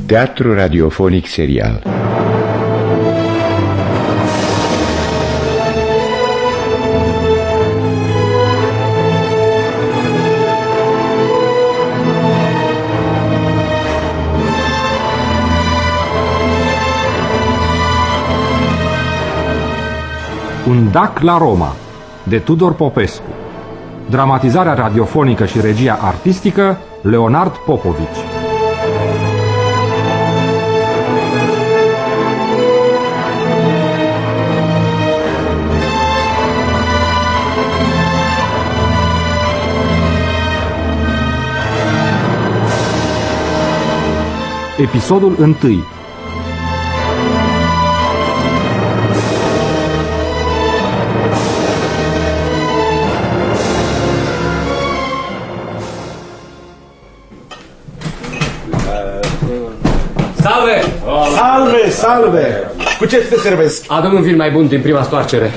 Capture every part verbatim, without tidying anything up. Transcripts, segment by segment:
Teatru radiofonic serial. Un dac la Roma, de Tudor Popescu. Dramatizarea radiofonică și regia artistică, Leonard Popovici. Episodul întâi. Salve! Salve, salve! Cu ce te servesc? Adăm un vin mai bun din prima stoarcere.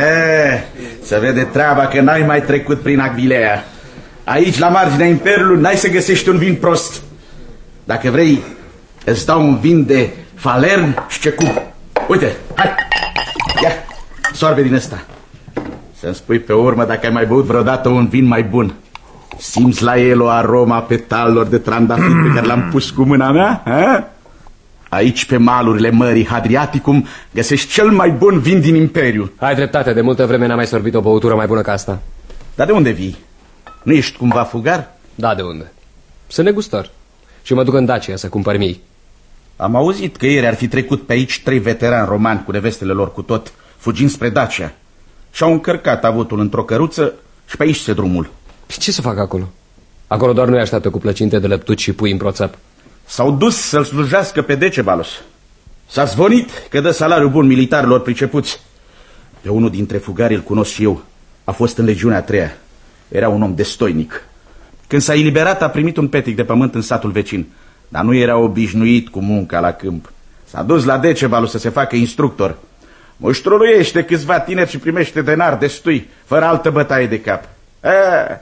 E, se vede treaba că n-ai mai trecut prin Agvilea. Aici, la marginea Imperiului, n-ai să găsești un vin prost. Dacă vrei, îți dau un vin de Falern și Cecu. Uite, hai! Ia, soarbe din ăsta. Să-mi spui pe urmă dacă ai mai băut vreodată un vin mai bun. Simți la el o aroma petalelor de trandafir pe care l-am pus cu mâna mea? Ha? Aici, pe malurile mării Hadriaticum, găsești cel mai bun vin din Imperiu. Ai dreptate, de multă vreme n-am mai sorbit o băutură mai bună ca asta. Dar de unde vii? Nu ești cumva fugar? Da, de unde? Sunt negustor și mă duc în Dacia să cumpăr mii. Am auzit că ieri ar fi trecut pe aici trei veterani romani cu nevestele lor cu tot, fugind spre Dacia. Și-au încărcat avutul într-o căruță și pe aici se drumul. Ce să fac acolo? Acolo doar nu-i așteaptă cu plăcinte de lăptuci și pui în proțap. S-au dus să-l slujească pe Decebalos. S-a zvonit că dă salariu bun militarilor pricepuți. Pe unul dintre fugari îl cunosc și eu. A fost în legiunea a treia. Era un om destoinic. Când s-a eliberat a primit un petic de pământ în satul vecin. Dar nu era obișnuit cu munca la câmp. S-a dus la Decebalos să se facă instructor. Muștruluiește câțiva tineri și primește denar destui, fără altă bătaie de cap. A,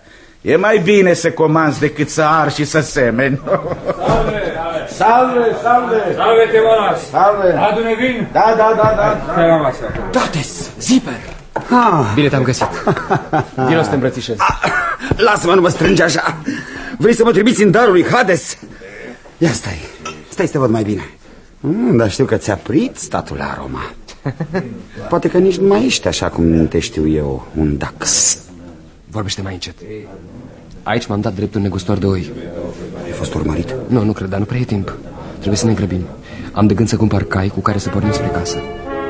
e mai bine să comanzi decât să ar și să semeni. Salve, salve, salve! Salve, Teonas! Salve! Adu-ne vin? Da, da, da, da. Stai la masă. Dates, Ziper! Ah. Bine te-am găsit. Vino să te îmbrățișez. Ah. Lasă-mă, nu mă strânge așa. Vrei să mă trimiți în darul lui Hades? Ia stai, stai să te văd mai bine. mm, Dar știu că ți-a prit statul la Roma. Poate că nici nu mai ești așa cum te știu eu, un dax. Vorbește mai încet. Aici m-am dat dreptul negustor de oi. Ai fost urmărit? Nu, nu cred, dar nu prea e timp. Trebuie să ne grăbim. Am de gând să cumpăr cai cu care să pornim spre casă.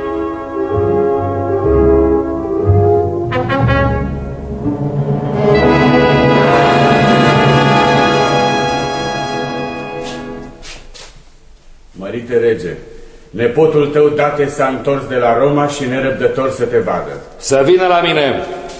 Mărite rege, nepotul tău Date s-a întors de la Roma și nerăbdător să te vadă. Să vină la mine!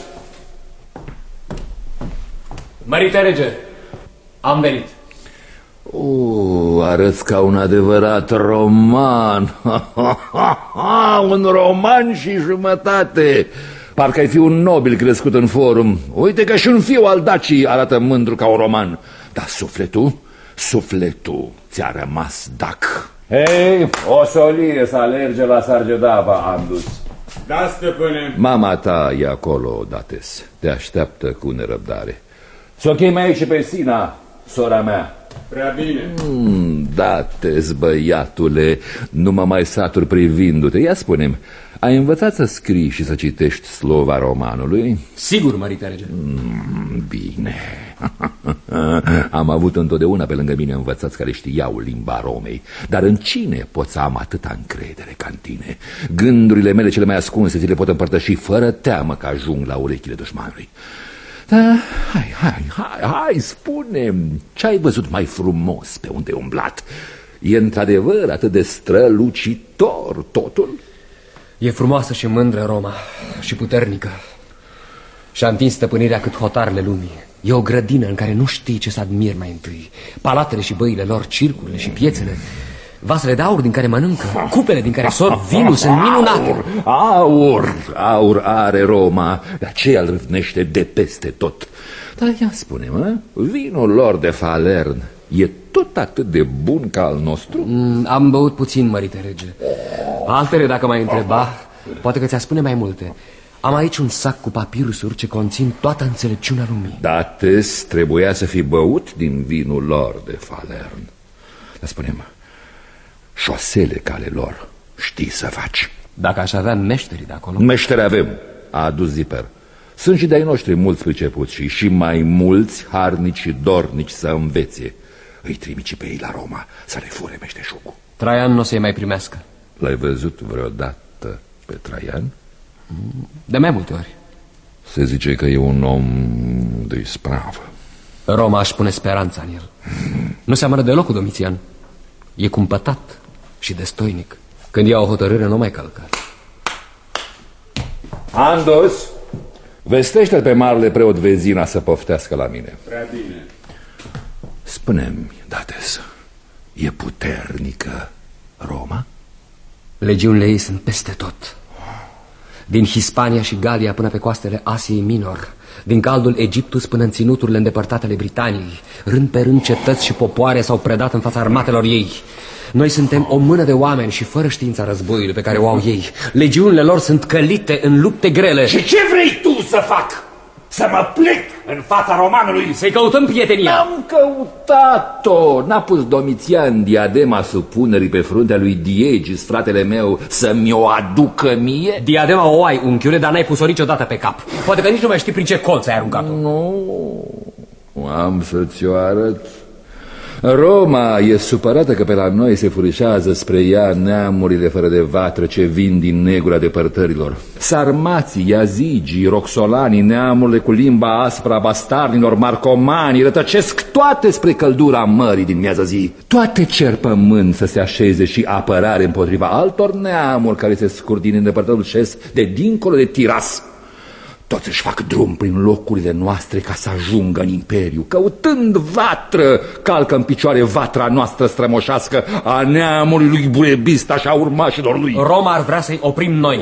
Mărite rege, am venit. Uh, arăți ca un adevărat roman. Un roman și jumătate. Parcă ai fi un nobil crescut în forum. Uite că și un fiu al Dacii arată mândru ca un roman. Dar sufletul, sufletul ți-a rămas dac. Hei, o solie să alerge la Sargedava am dus. Da, stăpâne. Mama ta e acolo, Dates. Te așteaptă cu nerăbdare. Să o chemi aici și pe Sina, sora mea. Prea bine. Mm, Dates, băiatule, nu mă mai satur privindu-te. Ia spune-mi, ai învățat să scrii și să citești slova romanului? Sigur, mărite rege. Mm, bine. Am avut întotdeauna pe lângă mine învățați care știau limba Romei. Dar în cine pot să am atâta încredere ca în tine? Gândurile mele cele mai ascunse ți le pot împărtăși fără teamă că ajung la urechile dușmanului. Da, hai, hai, hai, hai, spune-mi, ce ai văzut mai frumos pe unde ai umblat? E într-adevăr atât de strălucitor totul? E frumoasă și mândră Roma și puternică. Și-a întins stăpânirea cât hotarele lumii. E o grădină în care nu știi ce să admiri mai întâi. Palatele și băile lor, circurile și piețele, vasele de aur din care mănâncă, cupele din care sorb vinul sunt minunate. Aur, aur are Roma, de aceea îl râvnește de peste tot. Dar ia spune-mă, vinul lor de Falern e tot atât de bun ca al nostru? Mm, am băut puțin, mărite rege. Altele, dacă m-ai întreba, poate că ți-a spune mai multe. Am aici un sac cu papirusuri ce conțin toată înțelepciunea lumii. Dates trebuia să fi băut din vinul lor de Falern. Dar spune-mă, șosele cale lor știi să faci? Dacă aș avea meșterii de acolo... Meșteri avem, a adus Ziper. Sunt și de-ai noștri mulți pricepuți și, și mai mulți harnici și dornici să învețe. Îi trimici pe ei la Roma să le fure meșteșugul. Traian nu o să-i mai primească. L-ai văzut vreodată pe Traian? De mai multe ori. Se zice că e un om de ispravă. Roma își pune speranța în el. Nu seamănă deloc cu Domitian. E cumpătat și destoinic. Când ia o hotărâre, nu mai călcă. Andos, vestește-l pe marele preot Vezina să poftească la mine. Prea bine. Spune-mi, Dates, e puternică Roma? Legiunile ei sunt peste tot. Din Hispania și Galia până pe coastele Asiei Minor, din caldul Egiptus până în ținuturile îndepărtate ale Britaniei, rând pe rând cetăți și popoare s-au predat în fața armatelor ei. Noi suntem o mână de oameni și fără știința războiului pe care o au ei. Legiunile lor sunt călite în lupte grele. Și ce vrei tu să fac? Să mă plec în fața romanului? Să-i căutăm prietenia. Am căutat-o. N-a pus Domitian diadema supunerii pe fruntea lui Diegis, fratele meu, să mi-o aducă mie? Diadema o ai, unchiule, dar n-ai pus-o niciodată pe cap. Poate că nici nu mai știi prin ce colț ai aruncat-o. Nu, am să ți-o arăt. Roma e supărată că pe la noi se furișează spre ea neamurile fără de vatră ce vin din negura depărtărilor. Sarmații, iazigii, roxolanii, neamurile cu limba aspra bastarnilor, marcomanii, rătăcesc toate spre căldura mării din miază zi. Toate cer pământ să se așeze și apărare împotriva altor neamuri care se scurg din îndepărtătul șes de dincolo de Tiras. Toți își fac drum prin locurile noastre ca să ajungă în imperiu. Căutând vatră, calcă în picioare vatra noastră strămoșească a neamului lui Burebista și a urmașilor lui. Roma ar vrea să-i oprim noi.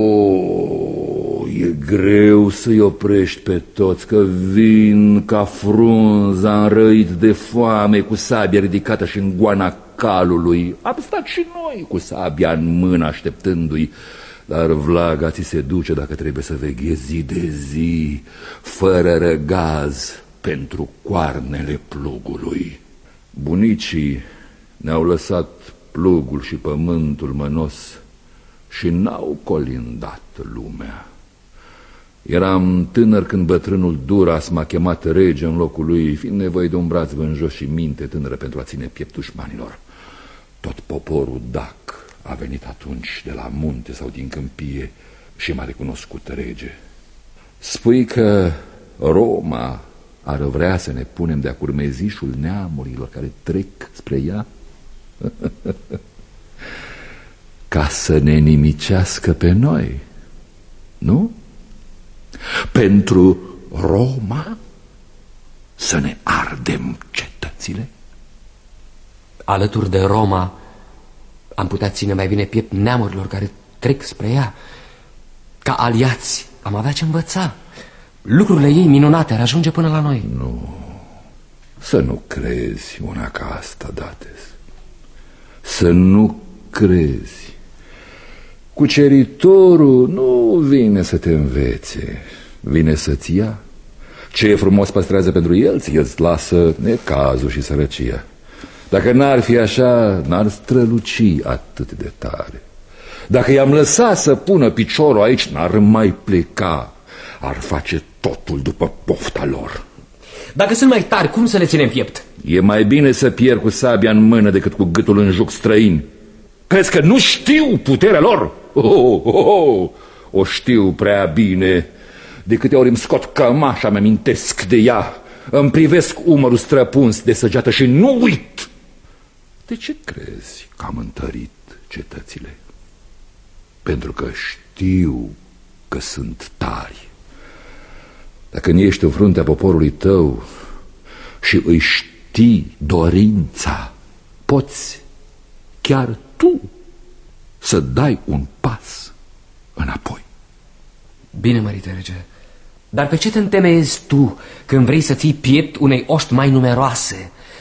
Oh, e greu să-i oprești pe toți, că vin ca frunza înrăit de foame, cu sabia ridicată și în goana calului. Am stat și noi cu sabia în mână așteptându-i. Dar vlaga ți se duce dacă trebuie să veghezi zi de zi, fără răgaz, pentru coarnele plugului. Bunicii ne-au lăsat plugul și pământul mănos și n-au colindat lumea. Eram tânăr când bătrânul Duras m-a chemat rege în locul lui, fiind nevoie de un braț vânjos și minte tânără pentru a ține piept dușmanilor. Tot poporul dac a venit atunci de la munte sau din câmpie și m-a recunoscut rege. Spui că Roma ar vrea să ne punem de-a curmezișul neamurilor care trec spre ea? Ca să ne nimicească pe noi, nu? Pentru Roma să ne ardem cetățile? Alături de Roma am putea ține mai bine piept neamurilor care trec spre ea. Ca aliați am avea ce învăța. Lucrurile ei minunate ar ajunge până la noi. Nu, să nu crezi una ca asta, Dates. Să nu crezi. Cuceritorul nu vine să te învețe, vine să-ți ia. Ce e frumos păstrează pentru el, ți îți lasă necazul și sărăcia. Dacă n-ar fi așa, n-ar străluci atât de tare. Dacă i-am lăsat să pună piciorul aici, n-ar mai pleca. Ar face totul după pofta lor. Dacă sunt mai tari, cum să le ținem piept? E mai bine să pierd cu sabia în mână decât cu gâtul în juc străin. Crezi că nu știu puterea lor? Oh, oh, oh. O știu prea bine. De câte ori îmi scot cămașa, mi-amintesc de ea. Îmi privesc umărul străpuns de săgeată și nu uit. De ce crezi că am întărit cetățile? Pentru că știu că sunt tari. Dacă nu ești în fruntea poporului tău și îi știi dorința, poți chiar tu să dai un pas înapoi. Bine, mărite rege, dar pe ce te întemeiezi tu când vrei să ții piept unei oști mai numeroase,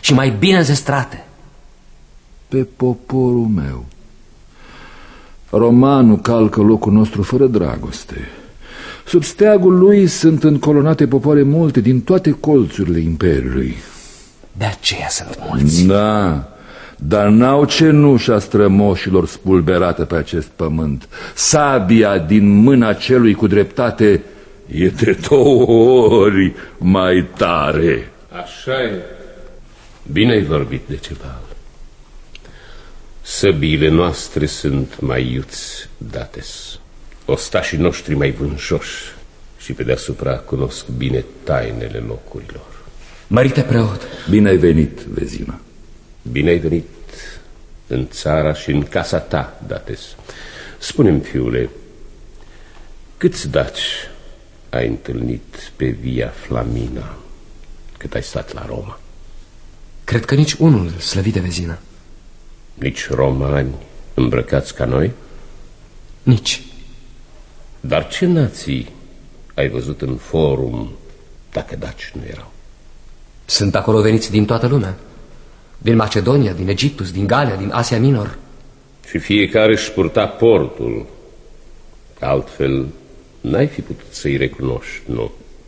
și mai bine zestrate. Pe poporul meu. Romanul calcă locul nostru fără dragoste. Sub steagul lui sunt încolonate popoare multe din toate colțurile Imperiului. De aceea sunt mulți. Da, dar n-au cenușa strămoșilor spulberată pe acest pământ. Sabia din mâna celui cu dreptate e de două ori mai tare. Așa e. Bine ai vorbit, Decebal. Săbiile noastre sunt mai iuți, Dates. Ostașii noștri mai vânjoși și pe deasupra cunosc bine tainele locurilor. Mărite preot. Bine ai venit, Vezina. Bine ai venit în țara și în casa ta, Dates. Spune-mi, fiule, câți daci ai întâlnit pe Via Flamina cât ai stat la Roma? Cred că nici unul, slăvite Vezina. Nici romani îmbrăcați ca noi? Nici. Dar ce nații ai văzut în forum dacă daci nu erau? Sunt acolo veniți din toată lumea. Din Macedonia, din Egiptus, din Galia, din Asia Minor. Și fiecare își purta portul. Altfel n-ai fi putut să-i recunoști, nu?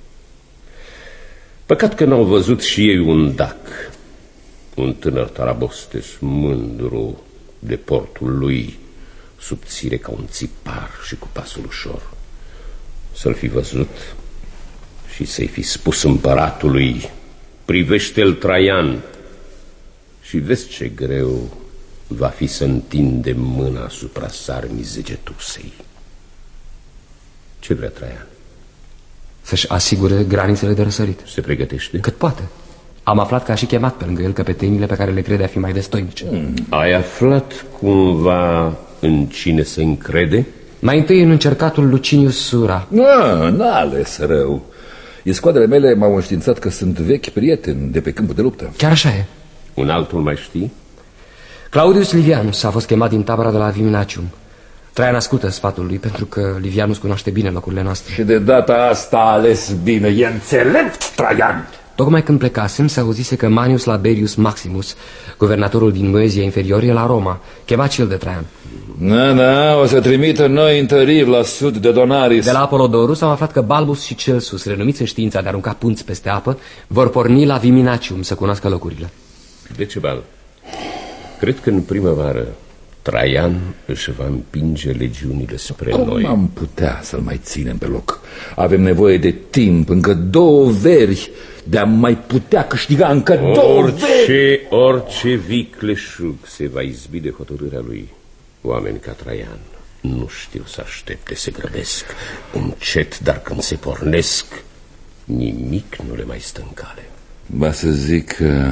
Păcat că n-au văzut și ei un dac, un tânăr tarabostes mândru de portul lui, subțire ca un țipar și cu pasul ușor. Să-l fi văzut și să-i fi spus împăratului: privește-l, Traian, și vezi ce greu va fi să întindem mâna asupra sarmii Zegetusei. Ce vrea Traian? Să-și asigure granițele de răsărit. Se pregătește? Cât poate. Am aflat că a și chemat pe lângă el căpetenile pe care le crede a fi mai destoinice. Mm. Ai aflat cumva în cine se încrede? Mai întâi în încercatul Lucinius Sura. Nu, n-a ales rău. Escoadele mele m-au înștiințat că sunt vechi prieteni de pe câmpul de luptă. Chiar așa e. Un altul mai știi? Claudius Livianus a fost chemat din tabăra de la Viminacium. Traian ascultă sfatul lui pentru că Livianus cunoaște bine locurile noastre. Și de data asta a ales bine. E înțelept, Traian. Tocmai când plecasem se auzise că Manius Laberius Maximus, guvernatorul din Moezia Inferior, e la Roma, chemat și el de Traian. Da, da, o să trimită noi întăriri la sud de Donaris. De la Apolodorus am aflat că Balbus și Celsus, renumiți în știința de a arunca punți peste apă, vor porni la Viminacium să cunoască locurile. Decebal, cred că în primăvară Traian își va împinge legiunile spre Cum noi. am putea să-l mai ținem pe loc? Avem nevoie de timp, încă două veri, de a mai putea câștiga încă două veri. Orice, orice vicleșug se va izbi de hotărârea lui. Oameni ca Traian nu știu să aștepte, se grăbesc încet, dar când se pornesc, nimic nu le mai stă în cale. Ba să zic că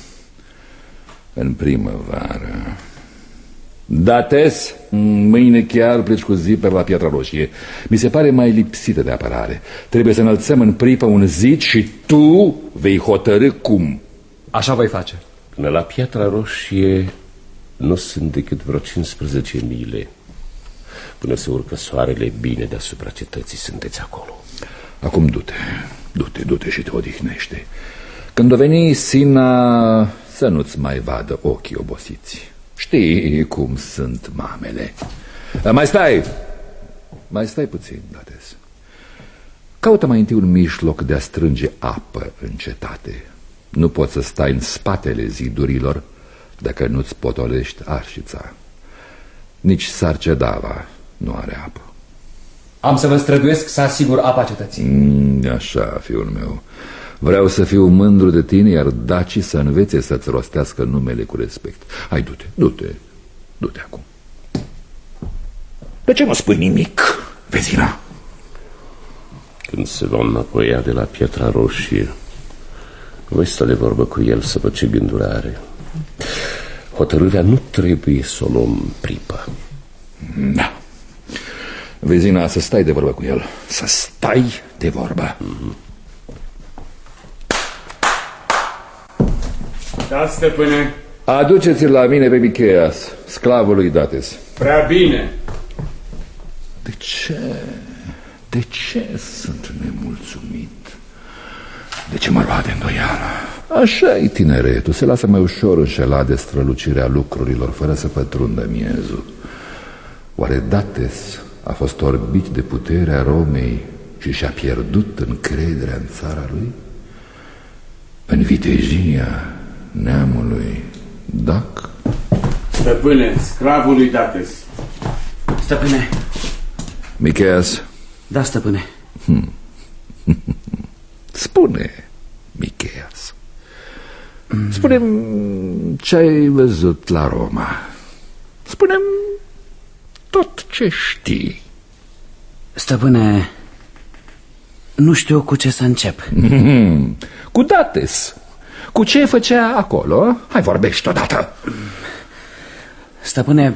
în primăvară. Dates, mâine chiar pleci cu Ziper la Piatra Roșie. Mi se pare mai lipsită de apărare. Trebuie să înălțăm în pripă un zid și tu vei hotărî cum. Așa voi face. Până la Piatra Roșie nu sunt decât vreo cincisprezece mile. Până se urcă soarele bine deasupra cetății, sunteți acolo. Acum du-te, du-te, du-te și te odihnește. Când o veni Sina, să nu-ți mai vadă ochii obosiți. Știi cum sunt mamele. Mai stai, mai stai puțin, Dates. Caută mai întâi un mijloc de a strânge apă în cetate. Nu poți să stai în spatele zidurilor dacă nu-ți potolești arșița. Nici Sarcedava nu are apă. Am să vă străduiesc să asigur apa cetății. mm, Așa, fiul meu. Vreau să fiu mândru de tine, iar dacii să învețe să-ți rostească numele cu respect. Hai, du-te, du-te, du-te acum. De ce nu spui nimic, Vezina? Când se va înapoia de la Piatra Roșie, voi sta de vorbă cu el să văd ce gânduri are. Hotărârea nu trebuie să o luăm în pripă. Da. Vezina, să stai de vorbă cu el. Să stai de vorbă. Mm-hmm. Da, stăpâne. Aduceți-l la mine pe Micheas, sclavul lui Dates. Prea bine. De ce? De ce sunt nemulțumit? De ce mă lua de îndoială? Așa-i tineretul, se lasă mai ușor înșelat de strălucirea lucrurilor, fără să pătrundă miezul. Oare Dates a fost orbit de puterea Romei și și-a pierdut încrederea în țara lui? În vitejia neamului Dac? Stăpâne, sclavul lui Dates. Stăpâne. Micheas? Da, stăpâne. Hmm. Spune, Micheas, mm. spune-mi ce ai văzut la Roma. Spune-mi tot ce știi. Stăpâne, nu știu cu ce să încep. Mm. Cu Dates. Cu ce făcea acolo? Hai, vorbești odată. Stăpâne,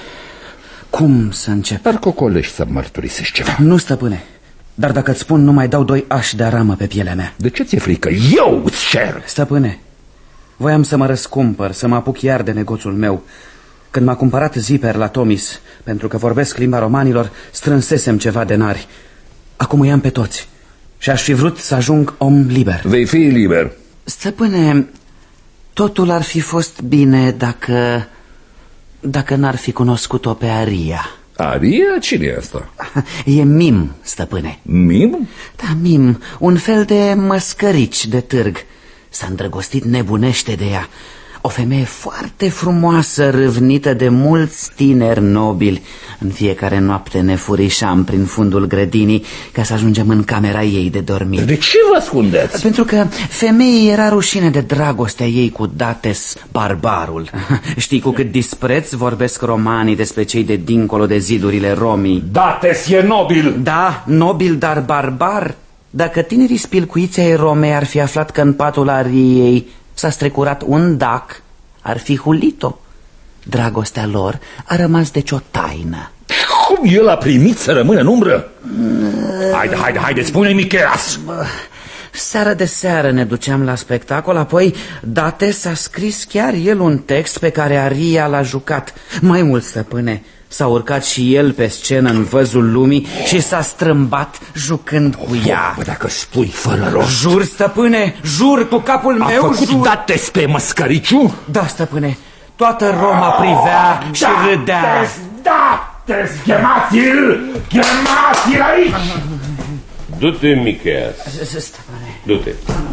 cum să încep? Dar cocolești să mărturisești ceva. Nu, stăpâne, dar dacă îți spun, nu mai dau doi ași de aramă pe pielea mea. De ce ți-e frică? Eu îți cer. Stăpâne, voiam să mă răscumpăr, să mă apuc iar de negoțul meu. Când m-a cumpărat Ziper la Tomis, pentru că vorbesc limba romanilor, strânsesem ceva denari. Acum îi am pe toți și aș fi vrut să ajung om liber. Vei fi liber. Stăpâne, totul ar fi fost bine dacă... dacă n-ar fi cunoscut-o pe Aria. Aria? Cine e asta? E Mim, stăpâne. Mim? Da, Mim, un fel de măscărici de târg. S-a îndrăgostit nebunește de ea. O femeie foarte frumoasă, râvnită de mulți tineri nobili. În fiecare noapte ne furișam prin fundul grădinii ca să ajungem în camera ei de dormit. De ce vă ascundeți? Pentru că femeii era rușine de dragostea ei cu Dates, barbarul. Știi cu cât dispreț vorbesc romanii despre cei de dincolo de zidurile Romii. Dates e nobil! Da, nobil, dar barbar. Dacă tinerii spilcuiți ai Romei ar fi aflat că în patul Ariei s-a strecurat un dac, ar fi hulit-o. Dragostea lor a rămas deci o taină. Cum el a primit să rămână în umbră? Haide, haide, haide, spune-mi, Micheas. Seară de seară ne duceam la spectacol, apoi Dates a scris chiar el un text pe care Aria l-a jucat. Mai mult, stăpâne, s-a urcat și el pe scenă în văzul lumii și s-a strâmbat jucând cu ea. Bă, dacă spui fără rost. Jur, stăpâne, jur cu capul a meu, făcut jur. Dates pe măscăriciu? Da, stăpâne, toată Roma privea și râdea. Dates, chemați-l! Chemați-l aici! Du-te, Micheas. Du-te.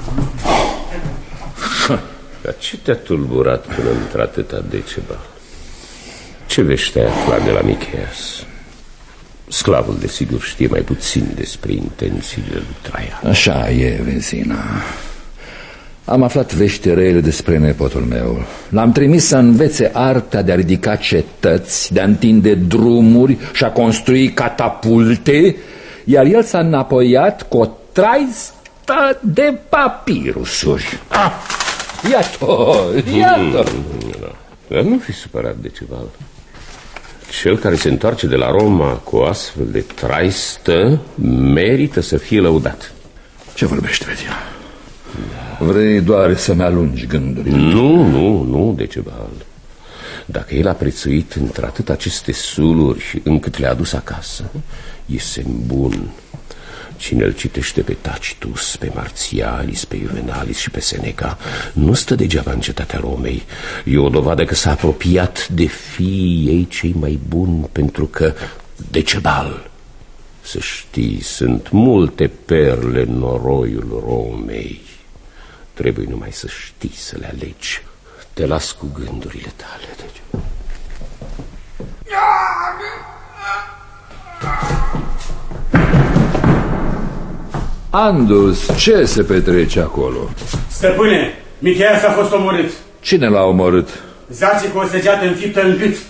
Dar ce te-a tulburat până într-atâta Decebal? Ce vești ai aflat de la Micheas? Sclavul, desigur, știe mai puțin despre intențiile lui Traian. Așa e, vezina. Am aflat vești rele despre nepotul meu. L-am trimis să învețe arta de a ridica cetăți, de a întinde drumuri și a construi catapulte, iar el s-a înapoiat cu o traistă de papirusuri. Ah, iată, iată. Dar nu fi supărat, Decebal. Cel care se întoarce de la Roma cu o astfel de traistă merită să fie lăudat. Ce vorbești, vezina? Da. Vrei doar să-mi alungi gândurile? Nu, nu, nu, Decebal. Dacă el a prețuit într-atât aceste suluri încât le-a adus acasă, e semn bun. Cine îl citește pe Tacitus, pe Martialis, pe Juvenalis și pe Seneca nu stă degeaba în cetatea Romei. E o dovadă că s-a apropiat de fiii ei cei mai buni, pentru că, Decebal, să știi, sunt multe perle în noroiul Romei. Trebuie numai să știi să le alegi. Te las cu gândurile tale, Decebal. Andus, ce se petrece acolo? Stăpâne, Micheas a fost omorât. Cine l-a omorât? Zace cu o săgeată înfiptă în gât.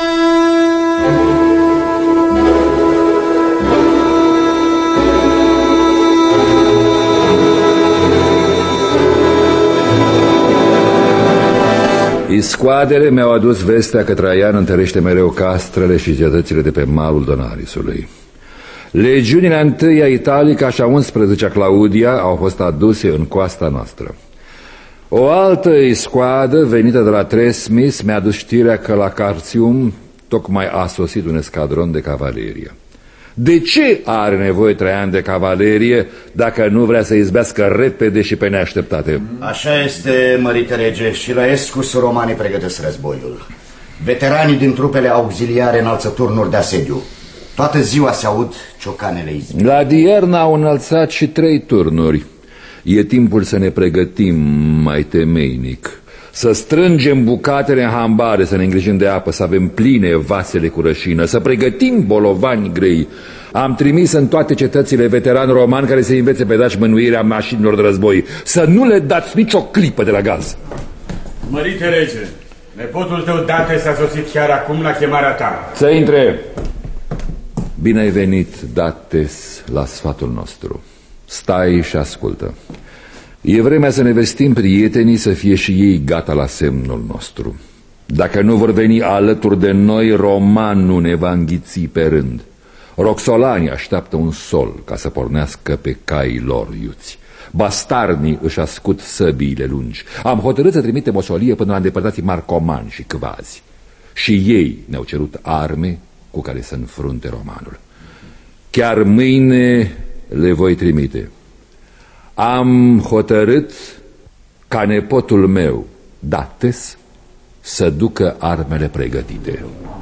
Iscoadele mi-au adus vestea că Traian întărește mereu castrele și cetățile de pe malul Donarisului. Legiunile întâia Italica și a unsprezecea Claudia au fost aduse în coasta noastră. O altă iscoadă venită de la Tresmis mi-a adus știrea că la Cartium tocmai a sosit un escadron de cavalerie. De ce are nevoie Traian de cavalerie dacă nu vrea să izbească repede și pe neașteptate? Așa este, mărite rege, și la Escus romanii pregătesc războiul. Veteranii din trupele auxiliare înalță turnuri de asediu. Toată ziua se aud ciocanele izbii. La Dierna au înălțat și trei turnuri. E timpul să ne pregătim mai temeinic, să strângem bucatele în hambare, să ne îngrijim de apă, să avem pline vasele cu rășină, să pregătim bolovani grei. Am trimis în toate cetățile veterani romani care să învețe pe daci mânuirea mașinilor de război. Să nu le dați nicio clipă de la gaz. Mărite rege, nepotul tău Date s-a sosit chiar acum la chemarea ta. Să intre. Bine ai venit, Dates, la sfatul nostru. Stai și ascultă. E vremea să ne vestim prietenii să fie și ei gata la semnul nostru. Dacă nu vor veni alături de noi, Roman nu ne va înghiți pe rând. Roxolanii așteaptă un sol ca să pornească pe caii lor iuți. Bastarnii își ascut săbiile lungi. Am hotărât să trimitem o solie până la îndepărtații marcomani și cvazi. Și ei ne-au cerut arme cu care să înfrunte romanul. Chiar mâine le voi trimite. Am hotărât ca nepotul meu, Dates, să ducă armele pregătite.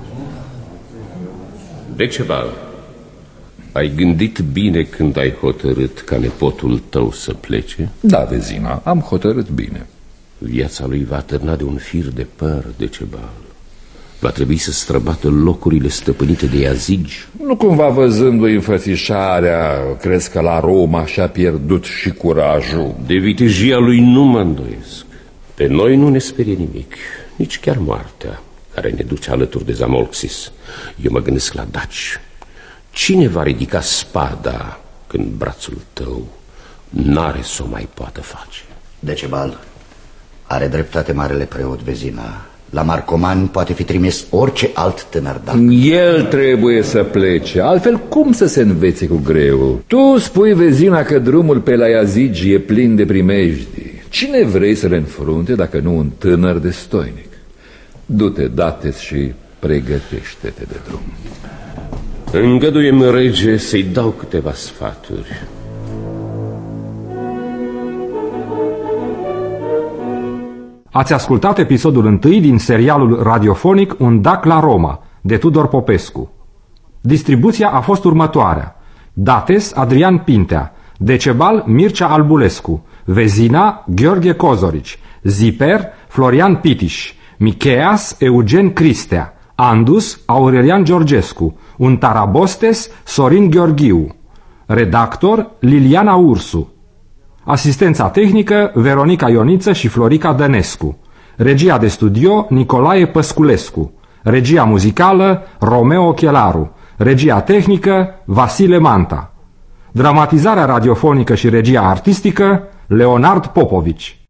Decebal, ai gândit bine când ai hotărât ca nepotul tău să plece? Da, Vezina, am hotărât bine. Viața lui va târna de un fir de păr, Decebal. Va trebui să străbată locurile stăpânite de Iazigi. Nu cumva văzându-i înfățișarea, crezi că la Roma și-a pierdut și curajul? De vitejia lui nu mă îndoiesc. Pe noi nu ne sperie nimic, nici chiar moartea care ne duce alături de Zamolxis. Eu mă gândesc la daci. Cine va ridica spada când brațul tău n-are să o mai poată face? Decebal, are dreptate marele preot Vezina. La Marcoman poate fi trimis orice alt tânăr dac. El trebuie să plece, altfel cum să se învețe cu greu? Tu spui, Vezina, că drumul pe la Iazigi e plin de primejdii. Cine vrei să le înfrunte dacă nu un tânăr destoinic? Du-te, Dates, și pregătește-te de drum. Îngăduie-mi, rege, să-i dau câteva sfaturi. Ați ascultat episodul întâi din serialul radiofonic Un dac la Roma, de Tudor Popescu. Distribuția a fost următoarea: Dates Adrian Pintea, Decebal Mircea Albulescu, Vezina Gheorghe Cozorici, Ziper Florian Pitiș, Micheas Eugen Cristea, Andus Aurelian Georgescu, un Tarabostes Sorin Gheorghiu, redactor Liliana Ursu. Asistența tehnică Veronica Ioniță și Florica Dănescu. Regia de studio Nicolae Păsculescu. Regia muzicală Romeo Chelaru. Regia tehnică Vasile Manta. Dramatizarea radiofonică și regia artistică Leonard Popovici.